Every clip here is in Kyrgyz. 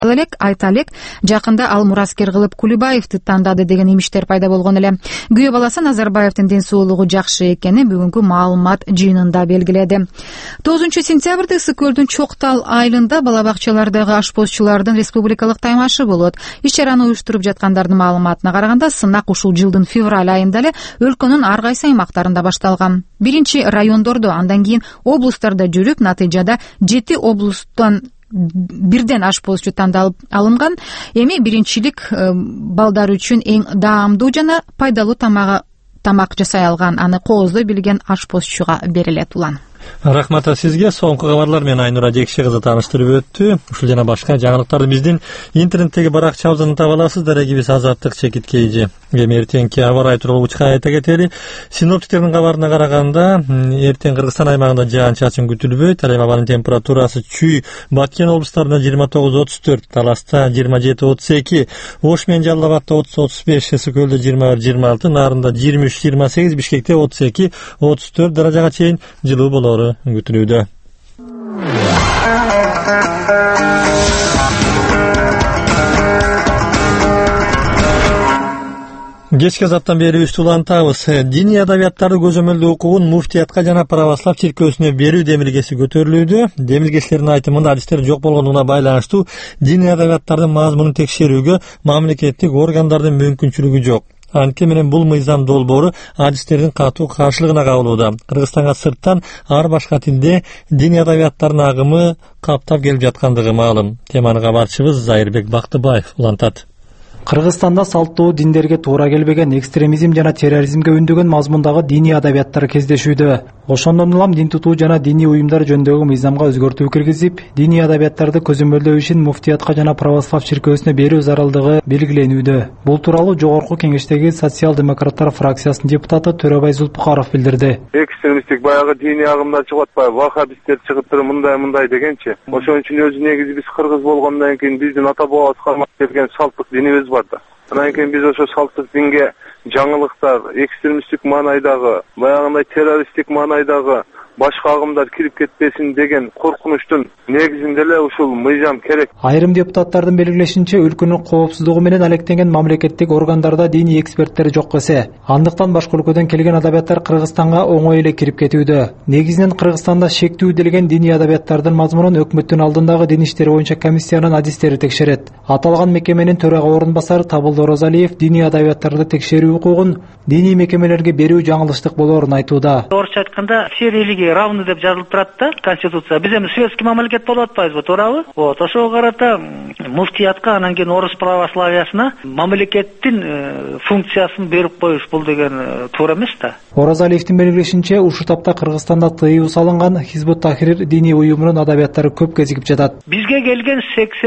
элек айта элек, жакында ал мураскер кылып Кулибаевди тандады деген имиштер пайда болгон эле. Күйөө баласы Назарбаевдин ден соолугу жакшы экенин бүгүнкү маалымат жыйынында белгиледи. 9 сентябрда Ысык көлдүн Чоктал айылында бала бакчалардагы ашпозчулардын республикалык таймашы болот. Иш-чараны уюштуруп жаткандардын маалыматына караганда, сынак ушул жылдын февраль айында эле өлкөнүн ар кайсы аймактарында башталган. Биринчи райондордо, андан кийин облустарда жүрүп, натыйжада 7 облустан бирден ашпозчу тандалып алынган. Эми биринчилик балдар үчүн эң даамдуу жана пайдалуу тамак жасай алган, аны кооздой билген ашпозчуга берилет. Улан. Рахмат сизге. Соңку кабарлар менен Айнура Жекши кызы тааныштырып өттү. Ушул жана башка жаңылыктарды биздин интернеттеги баракчабыздан таба аласыз. Дарегибиз Азаттык Чекит Кейжи. Эми эртеңки аба ырайы тууралуу учка айта кетели. Синоптиктердин кабарына караганда, эртең Кыргызстан аймагында жаан-чачын күтүлбөйт. Ал эми абанын температурасы Чүй, Баткен облустарында 29-34, Таласта 27-32, Ош менен Жалал Абадта 30-35, Ысык көлдө 21-26, Нарында 23-28, Бишкекте 32-34 даражага чейин жылуу болору күтүлүүдө. Кечки азаттан бери улантабыз. Диний адабияттарды көзөмөлдөө укугун муфтиятка жана православ чиркөөсүнө берүү демилгеси көтөрүлүүдө. Демилгечилердин айтымында адистер жок болгонуна байланыштуу диний адабияттардын мазмунун текшерүүгө мамлекеттик органдардын мүмкүнчүлүгү жок. Анткени менен бул мыйзам долбоору адистердин катуу каршылыгына кабылууда. Кыргызстанга сырттан ар башка тилде диний адабияттардын агымы каптап келип жаткандыгы маалым. Теманы кабарчыбыз Зайырбек Бактыбаев улантат. Кыргызстанда салттуу диндерге туура келбеген экстремизм жана терроризмге үндөгөн мазмундагы диний адабияттар кездешүүдө. Ошондон улам дин тутуу жана диний уюмдар жөнүндөгү мыйзамга өзгөртүү киргизип, диний адабияттарды көзөмөлдөө ишин муфтиятка жана православ чиркөөсүнө берүү зарылдыгы белгиленүүдө. Бул тууралуу Жогорку Кеңештеги социал-демократтар фракциясынын депутаты Төрөбай Зулпукаров билдирди. Экстремисттик баягы диний агымдар чыгып атпайбы, ваххабисттер чыгып туруп мындай дегенчи. Ошон үчүн өзү негизи биз кыргыз болгондон кийин биздин ата бабабыз кармап келген салттык динибиз бар да. Анан кийин биз ошо салттык динге жаңылыктар, экстремисттик маанайдагы, баягындай террористтик маанайдагы башка агымдар кирип кетпесин деген коркунучтун негизинде эле ушул мыйзам керек. Айрым депутаттардын белгилешинче, өлкөнүн коопсуздугу менен алектенген мамлекеттик органдарда диний эксперттер жок эсе. Андыктан башка өлкөдөн келген адабияттар Кыргызстанга оңой эле кирип кетүүдө. Негизинен Кыргызстанда шектүү делген диний адабияттардын мазмунун өкмөттүн алдындагы дин иштери боюнча комиссиянын адистери текшерет. Аталган мекеменин төрага орун басары Табылды Оразалиев диний адабияттарды текшерүү укугун диний мекемелерге берүү жаңылыштык болоорун айтууда. Орусча айтканда, все религии равны деп жазылып турат да, Конституция. Биз эми светский мамлекет болуп атпайбызбы, туурабы? Вот, ошого карата муфтиятка, анан кийин орус православиясына мамлекеттин функциясын берип коюш бул деген туура эмес да. Оразалиевдин белгилешинче, ушул тапта Кыргызстанда тыюу салынган Хизбут Тахрир диний уюмунун адабияттары көп кезигип жатат. Бизге келген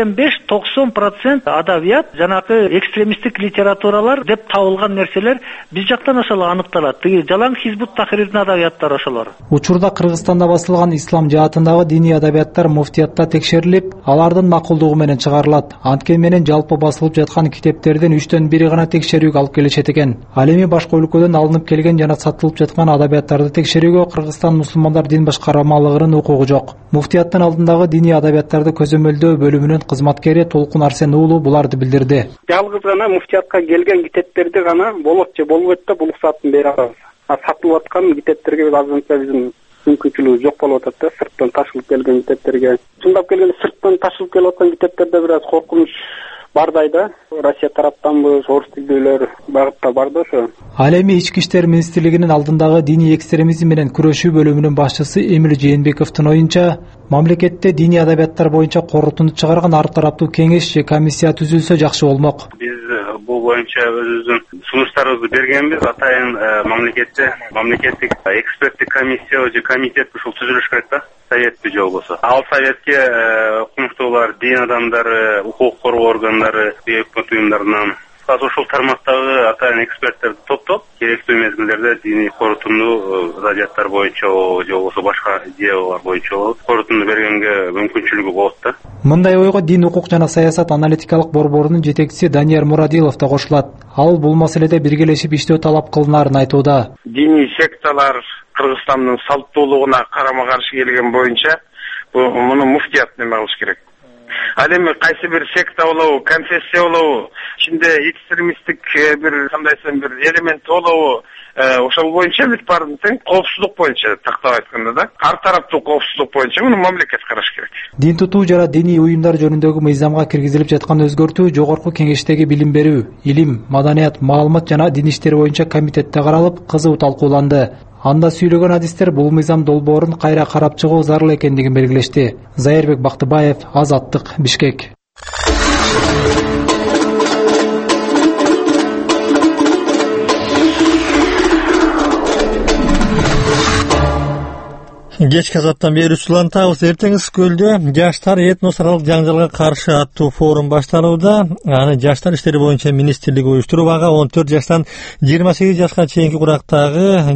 85-90% адабият жанакы экстремисттик литературалар деп табылган нерселер биз жактан ошол аныкталат. Тиги жалаң Хизбут Тахрирдин адабияттары ошолор. Учурда Кыргызстанда басылган ислам жаатындагы диний адабияттар муфтиятта текшерилип, алардын макулдугу менен чыгарылат. Анткени менен жалпы басылып жаткан китептердин 3/1 гана текшерүүгө алып келишет экен. Ал эми башка өлкөдөн алынып келген жана сатылып жаткан адабияттарды текшерүүгө Кыргызстан мусулмандар дин башкармалыгынын укугу жок. Муфтияттын алдындагы диний адабияттарды көзөмөлдөө бөлүмүнүн кызматкери Толкун Арсен уулу буларды билдирди. Жалгыз гана муфтиятка келген китептерди гана болот же болбойт деп уруксатын бере алабыз. Сатылып аткан китептерге азырынча биздин мүмкүнчүлүгү жок болуп атат да, сырттан ташылып келген китептерге. Чындап келгенде сырттан ташылып келип аткан китептерде бир аз коркунуч бардай да. Россия тараптанбы, орус тилдүүлөр багытта бар да ошо. Ал эми Ички иштер министрлигинин алдындагы диний экстремизм менен күрөшүү бөлүмүнүн башчысы Эмил Жээнбековдун оюнча, мамлекетте диний адабияттар боюнча корутунду чыгарган ар тараптуу кеңеш же комиссия түзүлсө жакшы болмок. Биз бул боюнча өзүбүздүн сунуштарыбызды бергенбиз. Атайын мамлекеттик эксперттик комиссия же комитет ушул түзүлүш керек да. Советти же болбосо. Ал советке укмуштуулар, дин адамдары, укук коргоо органдары, өкмөт уюмдарынан ошол тармактагы атайын эксперттерди топтоп, керектүү мезгилдерде диний корутунду адабияттар боюнча же болбосо башка идеялар боюнча корутунду бергенге мүмкүнчүлүгү болот да. Мындай ойго Дин, укук жана саясат аналитикалык борборунун жетекчиси Данияр Мурадилов да кошулат. Ал бул маселеде биргелешип иштөө талап кылынаарын айтууда. Диний секталар Кыргызстандын салттуулугуна карама каршы келген боюнча муну муфтият неме кылыш керек. Ал эми кайсы бир секта болобу, конфессия болобу, ичинде экстремисттик бир кандайсың бир элемент болобу, ошол боюнча бүт баарын тең коопсуздук боюнча тактап айтканда да, ар тараптуу коопсуздук боюнча муну мамлекет караш керек. Дин тутуу жана диний уюмдар жөнүндөгү мыйзамга киргизилип жаткан өзгөртүү Жогорку Кеңештеги билим берүү, илим, маданият, маалымат жана дин иштери боюнча комитетте каралып, кызуу талкууланды. Анда сүйлөгөн адистер бул мыйзам долбоорун кайра карап чыгуу зарыл экендигин белгилешти. Зайырбек Бактыбаев, Азаттык, Бишкек. Кечки азаттан бери улантабыз. Эртеңиз көлдө жаштар этнос аралык жаңжалга каршы аттуу форум башталууда. Аны жаштар иштери боюнча министрлиги уюштуруп, ага 14 жаштан 28 жашка чейинки курактагы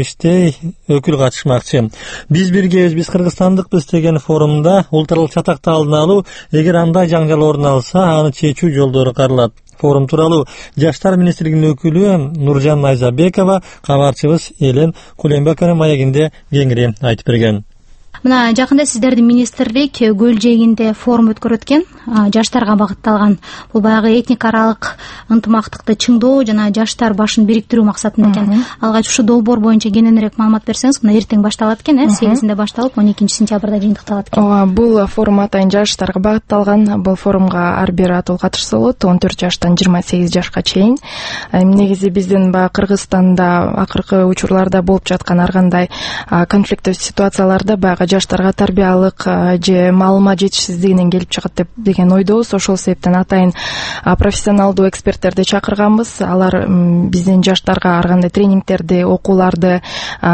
70 өкүл катышмакчы. Биз биргебиз, биз кыргызстандыкпыз деген форумда улут аралык чатакты алдын алуу, эгер андай жаңжал орун алса, аны чечүү жолдору каралат. Форум тууралуу жаштар министрлигинин өкүлү Нуржан Найзабекова кабарчыбыз Элен Кулембекованын маегинде кеңири айтып берген. Мына жакында сиздердин министрлик Көл жээгинде форум өткөрүп өткөн, жаштарга багытталган. Бул баягы этник аралык ынтымактыкты чыңдоо жана жаштар башын бириктирүү максатында экен. Алгач ушу долбоор боюнча кененирээк маалымат берсеңиз, мына эртең башталат экен, 8-синде башталып 12-сентябрда жыйынтыкталат экен. Ооба, бул форум атайын жаштарга багытталган. Бул форумга ар бир атуу катышса болот, 14 жаштан 28 жашка чейин. Негизи биздин Кыргызстанда акыркы учурларда болуп жаткан ар кандай конфликттүү ситуацияларда баягы жаштарга тарбиялык же маалымат жетишсиздигинен келип чыгат деген ойдобуз. Ошол себептен атайын профессионалдуу эксперттерди чакырганбыз. Алар биздин жаштарга ар кандай тренингтерди, окууларды,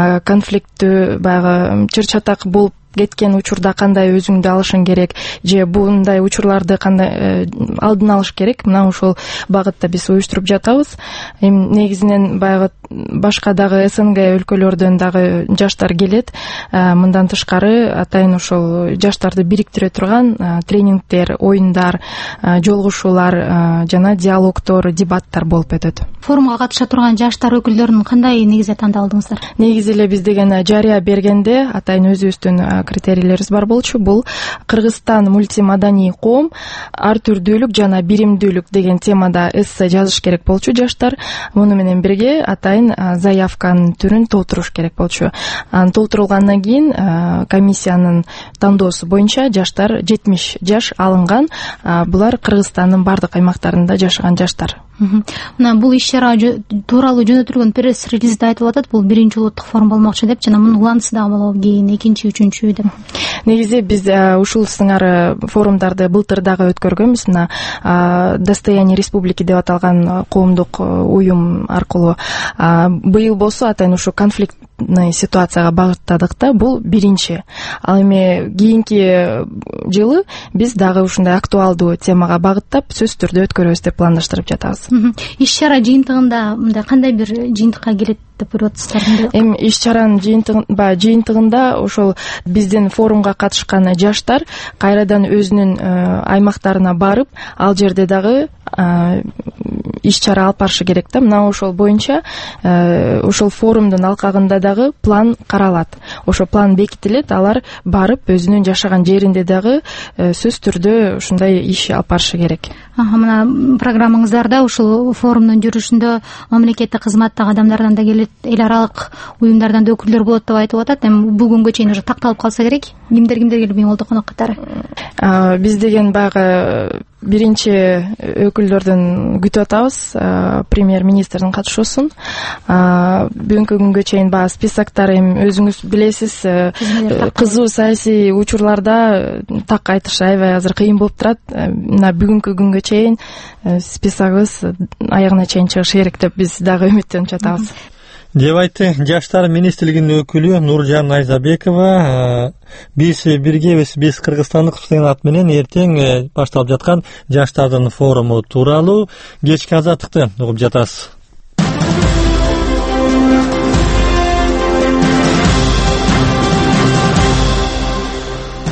конфликттүү баягы чыр-чатак болуп кеткен учурда кандай өзүңдү алышың керек, же bunday учурларды кандай алдын алыш керек. Мына ошол багытта биз уюштуруп жатабыз. Негизинен баягы башка дагы СНГ өлкөлөрдөн дагы жаштар келет. Мындан тышкары атайын ошол жаштарды бириктире турган тренингдер, оюндар, жолугушуулар жана диалогдор, дебаттар болуп өтөт. Форумга катыша турган жаштар өкүлдөрүн кандай негизде тандалдыңыздар? Негизи эле биз деген жарыя бергенде атайын өзүбүздүн критерийлерибиз бар болчу. Бул Кыргызстан мультимаданий коом, ар түрдүүлүк жана биримдүүлүк деген темада эссе жазыш керек болчу жаштар. Муну менен бирге атайын заявканын түрүн толтуруш керек болчу. Аны толтурулгандан кийин комиссиянын тандоосу боюнча жаштар 70 жаш алынган. Булар Кыргызстандын бардык аймактарында жашаган жаштар. Мына бул иш-чара тууралуу жөнөтүлгөн пресс-релизде айтылып атат. Бул биринчи улуттук форум болмокчу деп, жана мунун уланысы дагы болобу кийин, экинчи, үчүнчү деп. Негизи биз ушул сыңары форумдарды былтыр дагы өткөргөнбүз. Мына Достояние республики деп аталган коомдук уюм аркылуу. Быйыл болсо атайын ушу конфликтный ситуацияга багыттадык да. Бул биринчи. Ал эми кийинки жылы биз дагы ушундай актуалдуу темага багыттап сөзсүз түрдө өткөрөбүз деп пландаштырып жатабыз. Иш-чара жыйынтыгында мындай кандай бир жыйынтыкка келет деп ойлоп атасыздар? Эми иш-чаранын жыйынтыгында ошол биздин форумга катышкан жаштар кайрадан өзүнүн аймактарына барып, ал жерде дагы иш-чара алып барышы керек да. Мына ошол боюнча ошол форумдун алкагында дагы план каралат. Ошо план бекитилет, алар барып өзүнүн жашаган жеринде дагы сөзсүз түрдө ушундай иш алып барышы керек. Мына программаңыздарда ушул форумдун жүрүшүндө мамлекеттик кызматтагы адамдардан да келет, эл аралык уюмдардан да өкүлдөр болот деп айтып атат. Эми бүгүнгө чейин уже такталып калса керек. Кимдер келип болду конок катары? Биз деген баягы биринчи өкүлдөрдөн күтүп атабыз, премьер-министрдин катышуусун. Бүгүнкү күнгө чейин баягы списоктор, эми өзүңүз билесиз, кызуу саясий учурларда так айтыш аябай азыр кыйын болуп турат. Мына бүгүнкү күнгө чейин списогубуз аягына чейин чыгышы керек деп биз дагы үмүттөнүп жатабыз. Деп айтты жаштар министрлигинин өкүлү Нуржан Найзабекова. Биз биргебиз, биз кыргызстандыкпыз деген ат менен эртең башталып жаткан жаштардын форуму тууралуу кечки азаттыкты угуп жатасыз.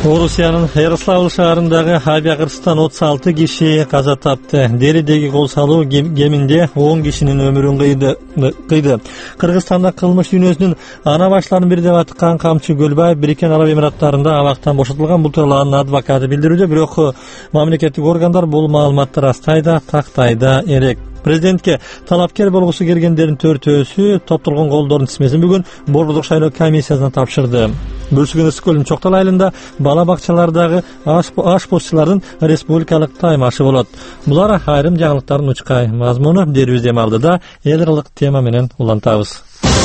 Орусиянын Ярославль шаарындагы авиакырсыктан 36 киши каза тапты. Деридеги кол салуу кеминде 10 кишинин өмүрүн кыйды. Кыргызстанда кылмыш дүйнөсүнүн ана башларын бир деп аткан Камчы Көлбаев Бириккен Араб Эмираттарында абактан бошотулган. Бул тууралуу анын адвокаты билдирүүдө, бирок мамлекеттик органдар бул маалыматты растайда, тактайда элек. Президентке талапкер болгусу келгендердин 4-өсү топтолгон колдордун тизмесин бүгүн Борбордук шайлоо комиссиясына тапшырды. Бүрсүгүн Ысыккөлдүн Чоктал айылында бала бакчалардагы ашпозчулардын республикалык таймашы болот. Булар айрым жаңылыктардын учкай мазмуну дерибизде алдыда эл аралык тема менен улантабыз.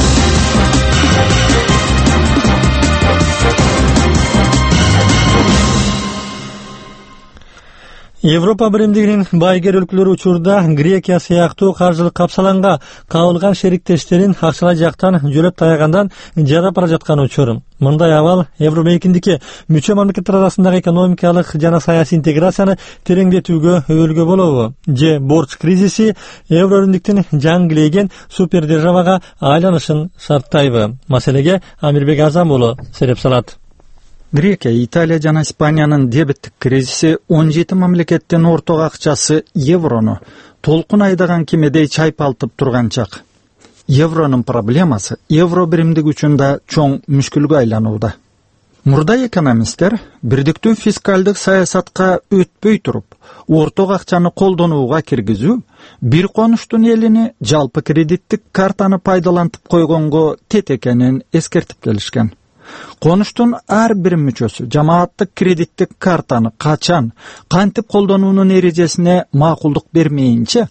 Европа биримдигинин байгер өлкөлөрү учурда Грекия сыяктуу каржылык капсаланга кабылган шериктештерин акчалай жактан жөлөп таягандан жада бара жаткан учур. Мындай абал Евромейкиндикке мүчө мамлекеттер арасындагы экономикалык жана саясий интеграцияны тереңдетүүгө өбөлгө болобу? Же борч кризиси Еврорындиктин жаңгилеген супердержавага айланышын шарттайбы? Маселеге Амирбек Азам уулу сереп салат. Грекия, Италия жана Испаниянын дебиттик кризиси 17 мамлекеттин орток акчасы еврону толкун айдаган кемедей чайпалтып турган чак. Евронун проблемасы евро биримдик үчүн да чоң мүшкүлгө айланууда. Мурда экономисттер бирдиктүү фискалдык саясатка өтпөй туруп, орток акчаны колдонууга киргизүү, бир конуштун элини жалпы кредиттик картаны пайдалантып койгонго тет экенин эскертип келишкен. Конуштун ар бир мүчөсү жамааттык кредиттик картаны качан, кантип колдонуунун эрежесине макулдук бермейинче,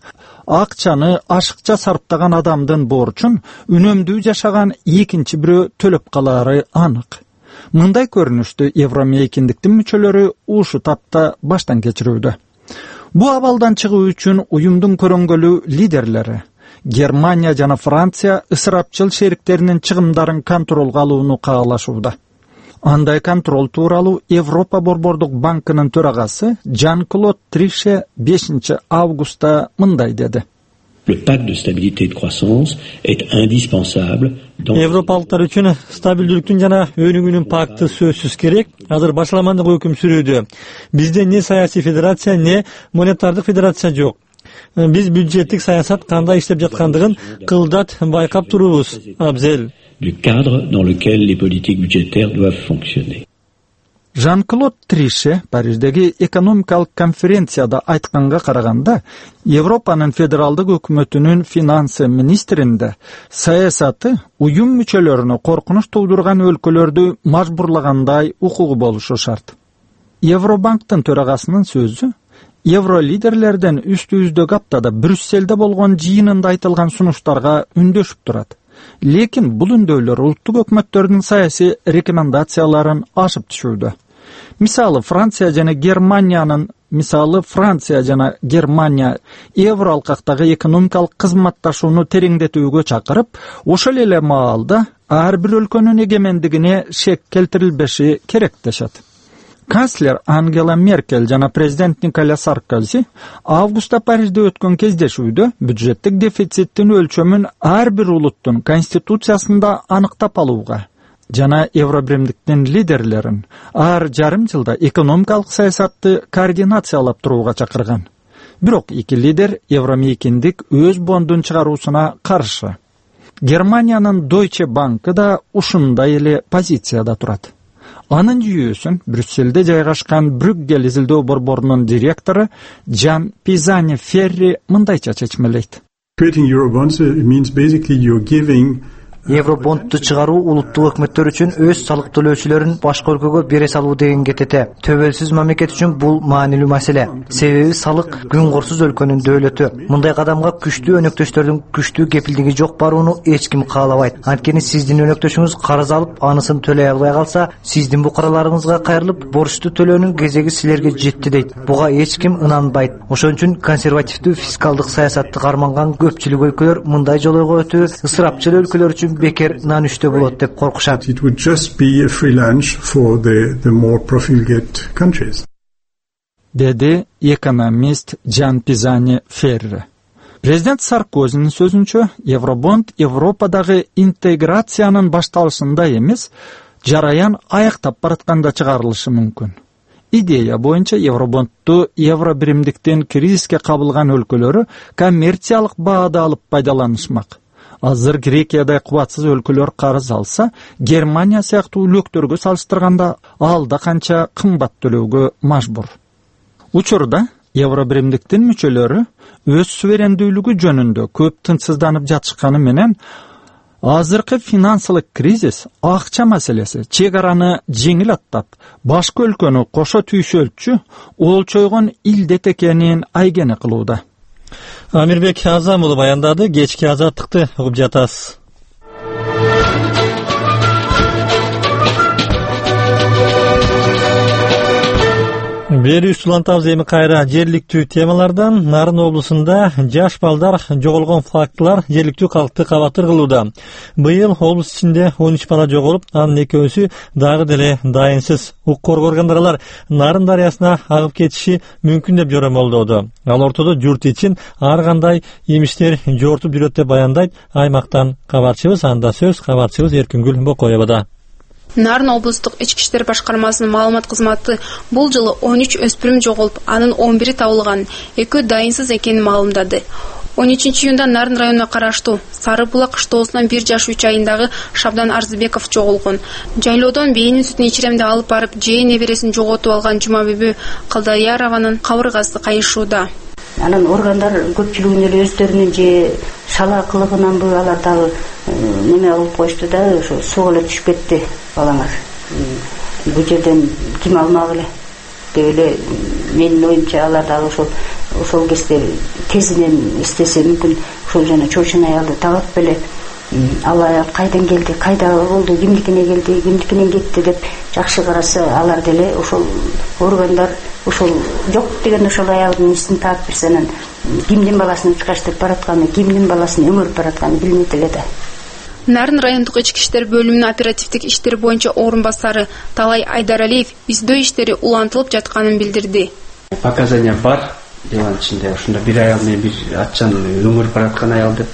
акчаны ашыкча сарптаган адамдын борчун үнөмдүү жашаган экинчи бирөө төлөп калаары анык. Мындай көрүнүштү Евромейкиндиктин мүчөлөрү ушу тапта баштан кечирүүдө. Бу абалдан чыгуу үчүн уюмдун көрөңгөлүү лидерлери Германия жана Франция ысырапчыл шериктеринин чыгымдарын контролго алууну каалашууда. Андай контрол тууралуу Европа Борбордук банкынын төрагасы Жан-Клод Трише 5 августта мындай деди. Le pacte de stabilité et de croissance est indispensable. Европалыктар үчүн стабилдүүлүктүн жана өнүгүүнүн пакты сөзсүз керек. Азыр башламандык өкүм сүрүүдө. Бизде не саясий федерация, не монетардык федерация жок. Биз бюджеттик саясат кандай иштеп жаткандыгын кылдат байкап турубуз. Абзел. Du cadre dans lequel les politiques budgétaires doivent fonctionner. Жан-Клод Трише Париждеги экономикалык конференцияда айтканга караганда, Европанын федералдык өкмөтүнүн финансы министринде саясаты уюм мүчөлөрүнө коркунуч туудурган өлкөлөрдү мажбурлагандай укугу болушу шарт. Евробанктын төрагасынын сөзү евро лидерлерден үстүбүздөгү аптада Брюсселде болгон жыйынында айтылган сунуштарга үндөшүп турат. Лекин бул үндөөлөр улуттук өкмөттөрдүн саясий рекомендацияларын ашып түшүүдө. Мисалы Франция жана Германия евро алкактагы экономикалык кызматташууну тереңдетүүгө чакырып, ошол эле маалда ар бир өлкөнүн эгемендигине шек келтирилбеши керек дешет. Канцлер Ангела Меркель жана президент Николя Саркози августта Парижде өткөн кездешүүдө бюджеттик дефициттин өлчөмүн ар бир улуттун конституциясында аныктап алууга жана Евробиримдиктин лидерлерин ар жарым жылда экономикалык саясатты координациялап турууга чакырган. Бирок эки лидер Евромейкиндик өз бондун чыгаруусуна каршы. Германиянын Deutsche Bank да ушундай эле позицияда турат. Анын жүйөсүн Брюсселде жайгашкан Брюггел изилдөө борборунун директору Жан Пизани Ферри мындайча чечмелейт. Creating Eurobonds means basically you're giving Евробондду чыгаруу улуттук өкмөттөр үчүн өз салык төлөөчүлөрүн башка өлкөгө бере салуу деген кетете. Төбөлсүз мамлекет үчүн бул маанилүү маселе. Себеби салык күнгорсуз өлкөнүн дөөлөтү. Мындай кадамга күчтүү өнөктөштөрдүн күчтүү кепилдиги жок барууну эч ким каалабайт. Анткени сиздин өнөктөшүңүз карыз алып, анысын төлөй албай калса, сиздин букараларыңызга кайрылып, борчту төлөөнүн кезеги силерге жетти дейт. Буга эч ким ынанбайт. Ошон үчүн консервативдүү фискалдык саясатты карманган көпчүлүк өлкөлөр мындай жолойго өтүү ысырапчыл өлкөлөр үчүн бекер нан үчтө болот деп коркушат. It would just be a free lunch for the more profligate countries. Dedi ekonomist Жан Пизани Ферри. Президент Саркозинин сөзүнчө, Евробонд Европадагы интеграциянын башталышында эмес, жараян аяктап баратканда чыгарылышы мүмкүн. Идея боюнча Евробондду евро биримдиктен кризиске кабылган өлкөлөрү коммерциялык баада алып пайдаланышмак. Азыр Грекиядай кубатсыз өлкөлөр карыз алса, Германия сыяктуу үлөктөргө салыштырганда алда канча кымбат төлөөгө мажбур. Учурда евро биримдиктин мүчөлөрү өз суверендүүлүгү жөнүндө көп тынчсызданып жатышканы менен азыркы финансылык кризис акча маселеси чек араны жеңил аттап, башка өлкөнү кошо түйшөлтчү олчойгон илдет экенин айгене кылууда. Амирбек Азам уулу баяндады. Кечки азаттыкты угуп жатасыз. Бери улантабыз эми кайра жергиликтүү темалардан. Нарын облусунда жаш балдар жоголгон фактылар жергиликтүү калкты кабатыр кылууда. Быйыл облус ичинде 13 бала жоголуп, анын экөөсү дагы деле дайынсыз. Укук коргоо органдары Нарын дарыясына агып кетиши мүмкүн деп жоромолдоду. Ал ортодо журт үчүн ар кандай имиштер жортуп жүрөт деп баяндайт аймактан кабарчыбыз. Анда сөз кабарчыбыз Эркингүл Бокоевада. Нарын облустук ички иштер башкармасынын маалымат кызматы бул жылы 13 өспүрүм жоголуп, анын 11 табылган, 2 дайынсыз экенин маалымдады. 13 июнда Нарын районуна караштуу Сары Булак кыштоосунан 1 жаш 3 айындагы Шабдан Арзыбеков жоголгон. Жайлоодон бэйнин сүтүн ичиремде алып барып, жээ небересин жоготуп алган Жумабүбү Калдаярованын кабыргасы кайышууда. Анан органдар көпчүлүгүн эле өздөрүнүн же шала кылыгынанбы алар дагы неме алып коюшту да, ошо суга эле түшүп кетти балаңар. Бул жерден ким алмак эле деп эле менин оюмча алар дагы ошол кезде тезинен эстесе мүмкүн ошол жана чоочун аялды табап эле ал аял кайдан келди, кайда болду, кимдикине келди, кимдикинен кетти деп жакшы караса алар деле ошол органдар ошол жок деген ошол аялдын исин таап берсе, анан кимдин баласын чыгаштырып баратканы, кимдин баласын өңөрүп баратканы билмейт эле да. Нарын райондук ички иштер бөлүмүнүн оперативдик иштер боюнча орун басары Талай Айдаралиев издөө иштери улантылып жатканын билдирди. Показания бар, деланын ичинде ушунда бир аял менен бир атчан өңөрүп бараткан аял деп.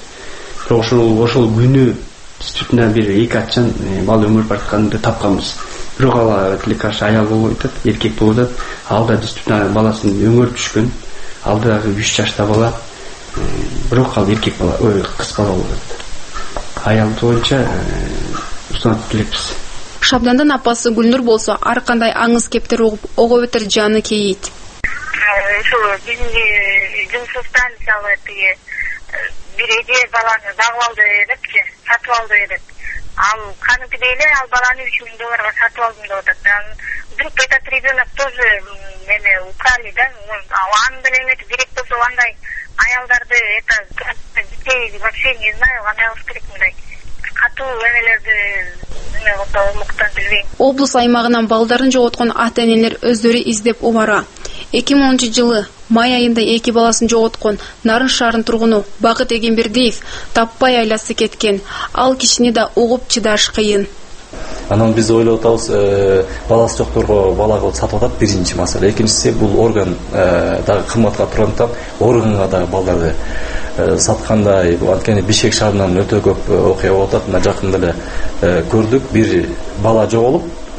Ошол күнү действительно бир 2 атчан бала өңөрүп баратканды тапканбыз. Бирок ал тилекаршы аял болуп атат, эркек болуп атат. Ал да действительно баласын өңөрүп түшкөн. Ал дагы 3 жашта бала. Бирок ал эркек бала, кыз бала болуп атат. Аял боюнча устанып келебиз. Шабдандан апасы Гүлнур болсо ар кандай аңыз кептер угуп, ого бетер жаны кейийт. Ошо биздин жумушубуздан мисалы бир эже баланы багып алды депчи, сатып алды деп. Ал каныкыдай эле ал баланы $3,000 сатып алдым деп атат. Вдруг этот ребенок тоже украли, да? Анын деле керек болсо андай аялдарды детей вообще не знаю, кандай кылыш керек мындай катуу эмелерди муктан билбейм. Облус аймагынан балдарын жоготкон ата-энелер өздөрү издеп убара. 2010 жылы май айында 2 баласын жоготкон Нарын шаарынын тургуну Багыт Эгембердиев таппай айласы кеткен. Ал кишини да угуп чыдаш кыйын. Анан биз ойлоп атабыз, баласы жокторго бала кылып сатып атат, биринчи маселе. Экинчиси бул орган дагы кымбатка тургандыктан органга дагы балдарды саткандай, анткени Бишкек шаарынан өтө көп окуя болуп атат. Мына жакында эле көрдүк, бир бала жоголуп,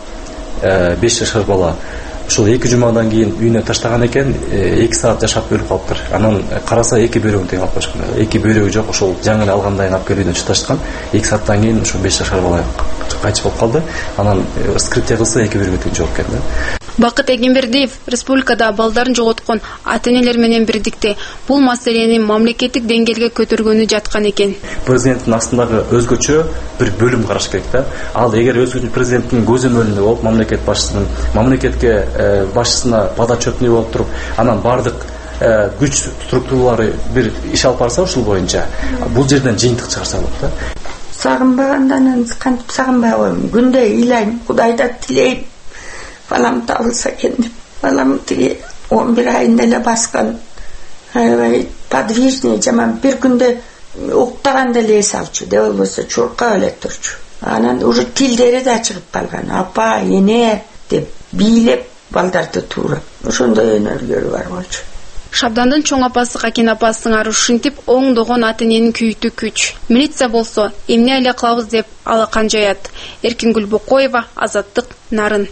5 жашар бала ушул 2 жумадан кийин үйүнө таштаган экен, 2 саат жашап өлүп калыптыр. Анан караса 2 бөйрөгүн тең алып калышкан. 2 бөйрөгү жок, ошол жаңы эле алгандайын алып келүүдөн чыташкан. 2 сааттан кийин ошо 5 жашар бала кайтып болуп калды. Анан вскрытие кылса 2 бөйрөгү тең жоок экен да. Бакыт Эгембердиев республикада балдарын жоготкон ата-энелер менен бирдикте бул маселени мамлекеттик деңгээлге көтөргөнү жаткан экен. Президенттин астындагы өзгөчө бир бөлүм караш керек да. Ал эгер өзгөчө президенттин көзөмөлүндө болуп, мамлекетке башчысына бада чөпнүй болуп туруп, анан бардык күч структуралары бир иш алып барса ушул боюнча, бул жерден жыйынтык чыгарса болот да. Сагынбагандан кантип сагынбай коем, күндө ыйлайм, Кудайдан тилейм. Балам табылса экен деп. Балам тиги 11 айында эле баскан. Аябай подвижный, жаман бир күндө уктаганда эле эс алчу, де болбосо чуркап эле турчу. Анан уже тилдери да чыгып калган. Апа, эне деп бийлеп балдарды туурап. Ошондой өнөрүлөр бар болчу. Шабдандын чоң апасы Какен апасының ары ушинтип оңдогон ата-эненин күйүтүү күч. Милиция болсо эмне эле кылабыз деп алакан жаят. Эркингүл Бокоева, Азаттык, Нарын.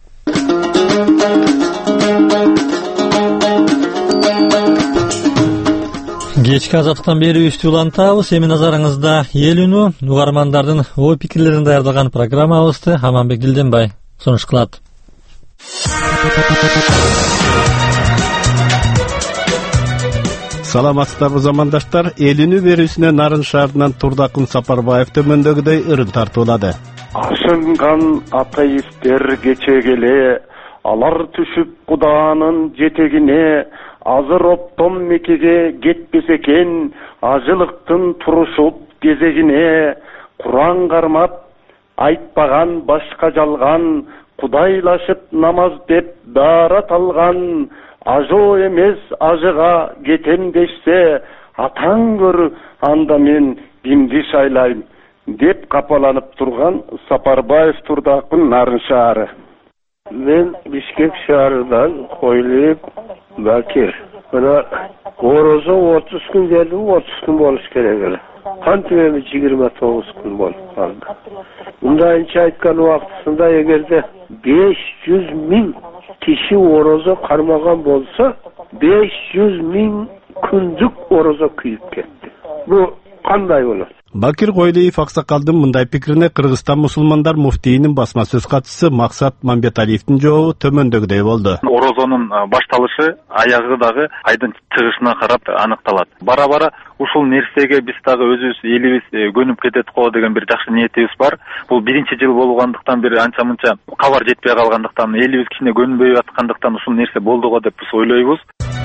Кечки Азаттыктан берүүбүздү улантабыз. Эми назарыңызда эл үнү угармандардын ой пикирлерин даярдаган программабызды Аманбек Дилденбай сунуш кылат. Саламатсыздарбы замандаштар, эл үнү берүүсүнө Нарын шаарынан Турдакын Сапарбаев төмөндөгүдөй өрүн тартуулады. Ашынган атеисттер кечегеле, алар түшүп Кудаанын жетегине, азыр оптом мекеге кетпесе экен, ажылыктын турушуп кезегине, Куран кармап айтпаган башка жалган, Кудайлашып намаз деп даарат алган, ажоо эмес ажыга кетем дешсе, атаң көр, анда мен кимди шайлайм деп капаланып турган Сапарбаев Турдакын Нарын шаары. Мен Бишкек шаарынан Койлиев Бакир. Мына орозо 30 күн деді, 30 күн болуш керек эле. Кантип эми 29 күн болуп калды. Мындайынча айткан убактысында эгерде 500 000 киши орозо кармаган болсо, 500 000 күндүк орозо күйүп кетти. Бу кандай болот? Бакир Койлиев аксакалдын мындай пикирине Кыргызстан мусулмандар муфтийинин басма сөз катчысы Максат Мамбеталиевдин жообу төмөндөгүдөй болду. Орозонун башталышы аягы дагы айдын чыгышына карап аныкталат. Бара-бара ушул нерсеге биз дагы өзүбүз элибиз көнүп кетет го деген бир жакшы ниетибиз бар. Бул биринчи жыл болгондуктан бери анча-мынча кабар жетпей калгандыктан, элибиз кичине көнбөй аткандыктан ушул нерсе болду го деп биз ойлойбуз.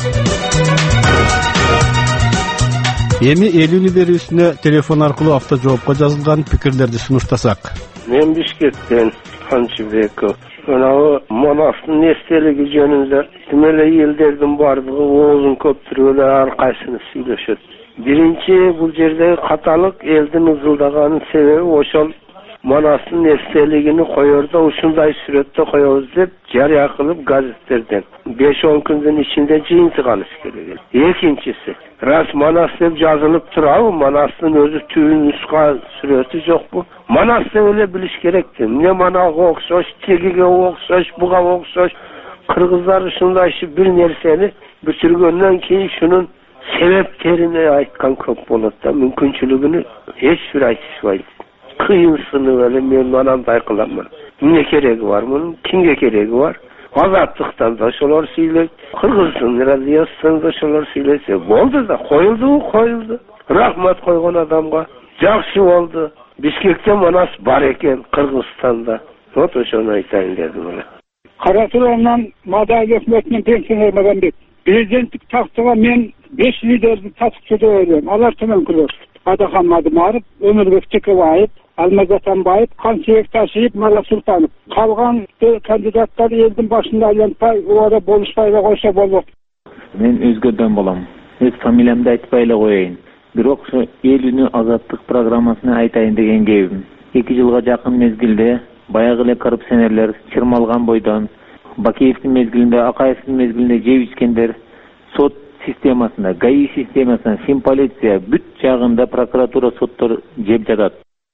Эми эл үнү берүүсүнө телефон аркылуу авто жоопко жазылган пикирлерди сунуштасак. Мен Бишкектен Канчыбеков. Мына Манастын эстелиги жөнүндө тимеле элдердин бардыгы оозун көптүрүп эле ар кайсыны сүйлөшөт. Биринчи бул жердеги каталык элдин ызылдаганын себеби ошол Манастын эстелигини коердо ушундай сүрөттө коебуз деп жарыя кылып газеттерден 5-10 күндүн ичинде жыйынтык алыш керек. Экинчиси, раз Манас деп жазылып турабы, Манастын өзү түбү нуска сүрөтү жокпу? Манас деп эле билиш керек. Эмне манага окшош, тегиге окшош, буга окшош. Кыргыздар ушундай бир нерсени бүтүргөндөн кийин шунун себептерине айткан көп болот да, мүмкүнчүлүгүнү эч бир айтышпайт. Кыйынсынып эле мен анандай кыламын. Эмне кереги бар мунун? Кимге кереги бар? Азаттыктан да ошолор сүйлөйт, Кыргыздын радиосунан да ошолор сүйлөсө болду да, коюлду. Рахмат койгон адамга жакшы болду. Бишкекте Манас бар экен, Кыргызстанда. Вот ошону айтайын дедим. Кара Турандан Мадай өкмөтүнүн пенсионер Магамбет. Президенттик тактыга мен 5 лидерди татыктуу деп ойлойм. Алар төмөнкүлөр. Адахан Мадымаров, Өмүрбек Чекебаев, Алмаз Атамбаев, Канчыбек Ташиев, Мalla Султанов. Калган кандидаттар элдин башында айланпай, убада болушпай эле койсо болот. Мен өзгөдөн болом. Өз фамилиямды айтпай эле коеюн. Бирок ошо эл үнү азаттык программасына айтайын деген кебим. 2 жылга жакын мезгилде баягы эле коррупционерлер чырмалган бойдон, Бакиевдин мезгилинде, Акаевдин мезгилинде жеп ичкендер сот системасында, ГАИ системасында, Финполиция бүт жагында прокуратура, соттор жеп жатат.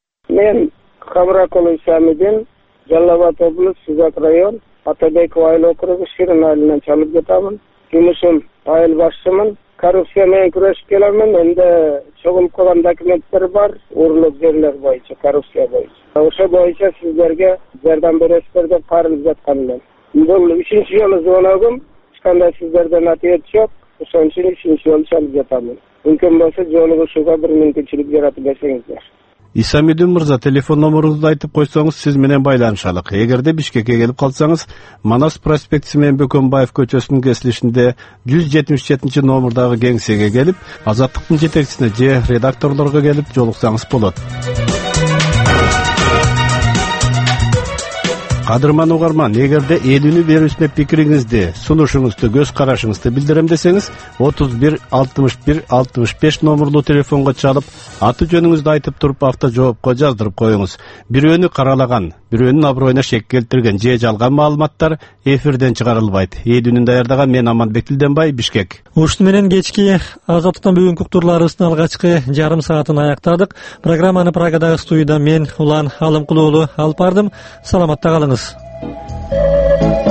Мен Камракулов Самидин, Жалал-Абад облус, Сизак район, Атабеков айыл округу, Ширин айылынан чалып жатамын. Жумушум айыл башчымын. Коррупция менен күрөшүп келемин. Энди чогулуп калган документтер бар, урлук жерлер боюнча, коррупция боюнча. Ошо боюнча сиздерге жардам бересиздер деп кайрылып жатканмын. Бул 3-нчи жолу звоногум, эч кандай сиздерден ответ жок. Ошон үчүн 3-нчи жолу чалып жатамын. Мүмкүн болсо жолугушууга бир мүмкүнчүлүк жаратып берсеңиздер. Исамидин мырза, телефон номеруңузду айтып койсоңуз сиз менен байланышалык. Эгерде Бишкекке келип калсаңыз, Манас проспектиси менен Бөкөнбаев көчөсүнүн кесилишинде 177 номердагы кеңсеге келип, Азаттыктын жетекчисине же редакторлорго келип жолуксаңыз болот. Кадырман угарман, эгерде эл үнү берүүсүнө пикириңизди, сунушуңузду, көз карашыңызды билдирем десеңиз, 31 61 65 номерлуу телефонго чалып, аты жөнүңүздү айтып туруп автожоопко жаздырып коюңуз. Бирөөнү каралаган, бирөөнүн аброюна шек келтирген же жалган маалыматтар эфирден чыгарылбайт. Эл үнүн даярдаган мен Аманбек Тилденбай, Бишкек. Ушуну менен кечки Азаттыктан бүгүнкү уктурларыбыздын алгачкы жарым саатын аяктадык. Программаны Прагадагы студияда мен Улан Алымкулуулу алып бардым. Саламатта калыңыз.